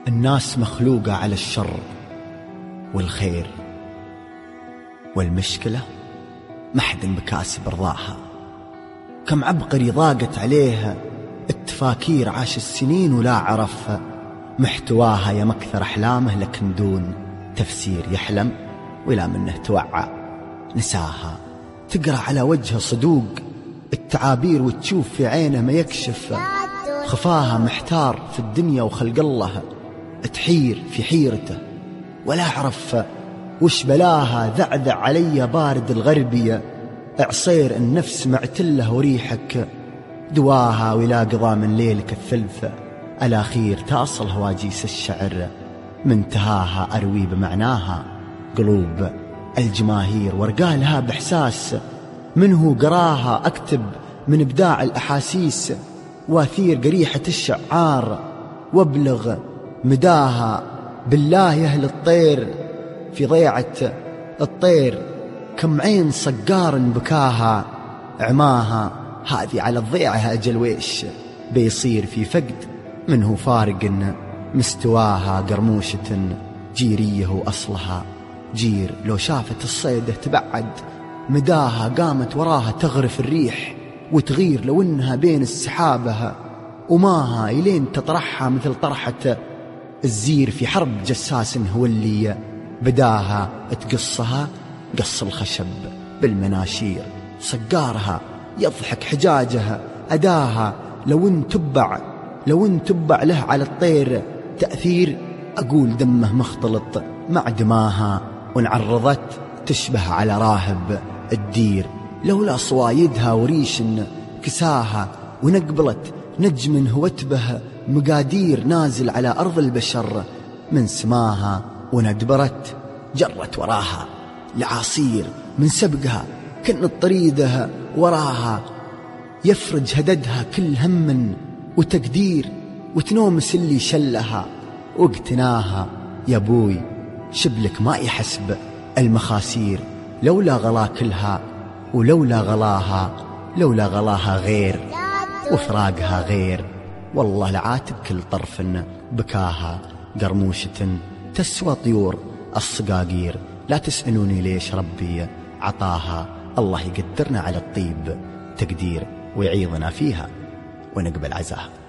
الناس مخلوقة على الشر والخير، والمشكلة محد بكاسب رضاها. كم عبقري ضاقت عليها التفاكير، عاش السنين ولا عرفها محتواها. يا مكثر أحلامه لكن دون تفسير يحلم ولا منه توعى نساها. تقرأ على وجهه صدوق التعابير وتشوف في عينه ما يكشف. خفاها محتار في الدنيا وخلق الله، تحير في حيرته ولا عرف وش بلاها. ذعذع علي بارد الغربية، اعصير النفس معتله وريحك دواها. ولا قضى من ليلك الثلث الأخير تأصل هواجيس الشعر منتهاها. أروي بمعناها قلوب الجماهير وارقالها بإحساس منه قراها. أكتب من إبداع الأحاسيس واثير قريحة الشعار وابلغ مداها. بالله يهل الطير في ضيعة الطير، كم عين صقار بكاها عماها. هذه على الضيعة أجل ويش بيصير في فقد منه فارق مستواها. قرموشة جيريه وأصلها جير، لو شافت الصيدة تبعد مداها. قامت وراها تغرف الريح وتغير لو إنها بين السحابها وماها. إلين تطرحها مثل طرحة الزير في حرب جساس هو اللي بداها. تقصها قص الخشب بالمناشير، صقارها يضحك حجاجها أداها. لو ان تبع له على الطير تأثير، أقول دمه مختلط مع دماها. وانعرضت تشبه على راهب الدير، لولا صوايدها وريش كساها. ونقبلت نجم هوتبه مقادير، نازل على أرض البشر من سماها. وندبرت جرت وراها لعاصير من سبقها، كن طريدها وراها يفرج هددها كل هم وتقدير. وتنومس اللي شلها واقتناها. يا بوي شبلك ما يحسب المخاسير، لولا غلا كلها ولولا غلاها غير وفراقها غير. والله لعاتب كل طرف بكاها. قرموشة تسوى طيور الصقاقير، لا تسألوني ليش ربي عطاها. الله يقدرنا على الطيب تقدير ويعيضنا فيها ونقبل عزاها.